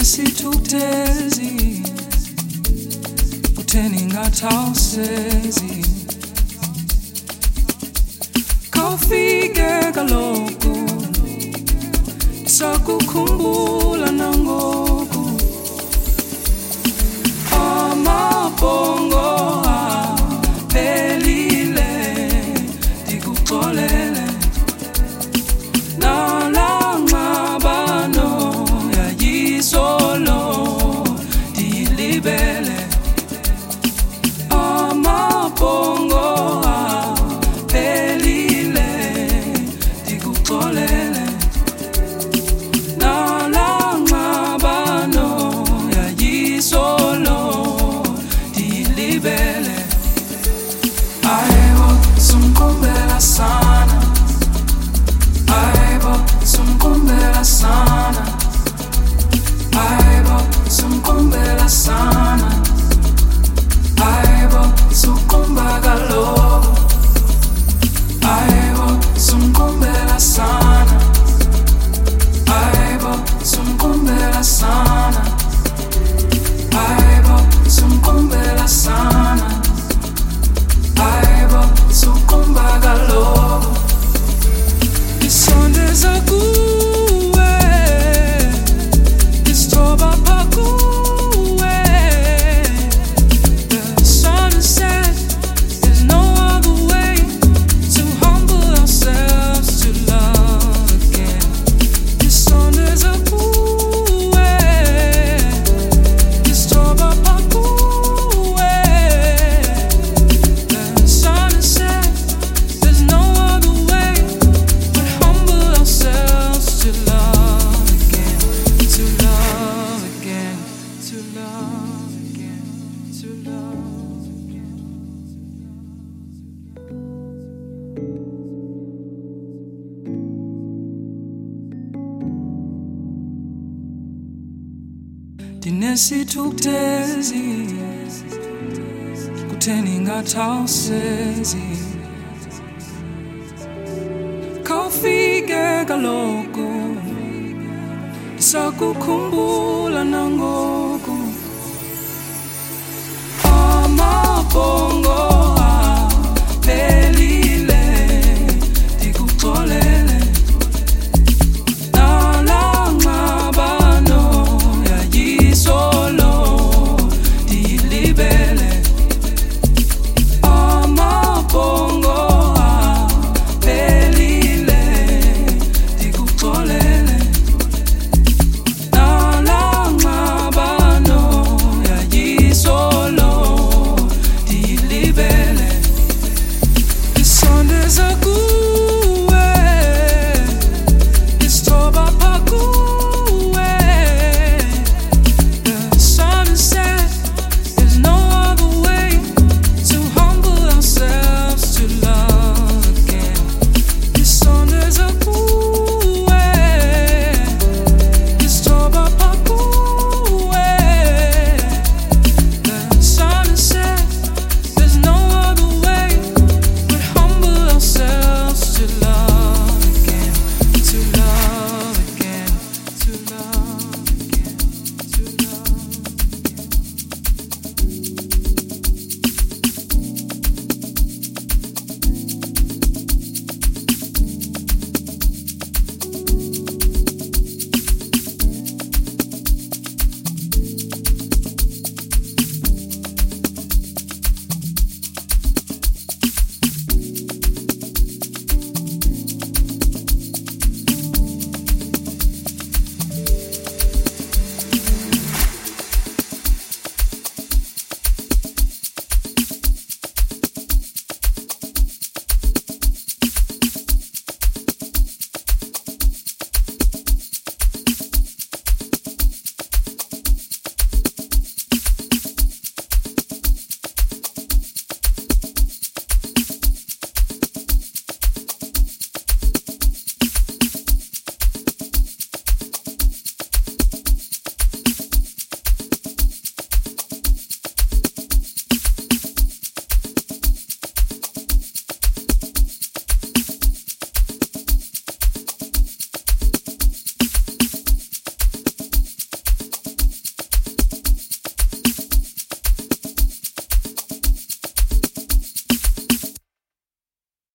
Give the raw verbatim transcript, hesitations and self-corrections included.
Nesithukuthezi utheni ngathawusezi kawufike kaloku sakukhumbula nangoku amabhongo aphelile ndikuxolele nalangxabano yayisolo ndiyilibele amabhongo aphelile ndikuxolele nalangxabano yayisolo ndiyilibele ayebo sumkhumbela sana ayebo sumkhumbela sana ayebo sumkhumbela sana ayebo sukumba kaloku ayebo sumkhumbela sana ayebo sumkhumbela sana ayebo sumkhumbela sana ayebo sukumba kaloku isondeza kuwe istoba pakuwe the sun is set there's no other way to humble ourselves to love again isondeza kuwe istoba pakuwe the sun is set there's no other way but humble ourselves to love again to love again to love again to love again Ndinesithukuthezi kutheni ngathawusezi kawufike kaloku ndisakukhumbula nangoku amabhongo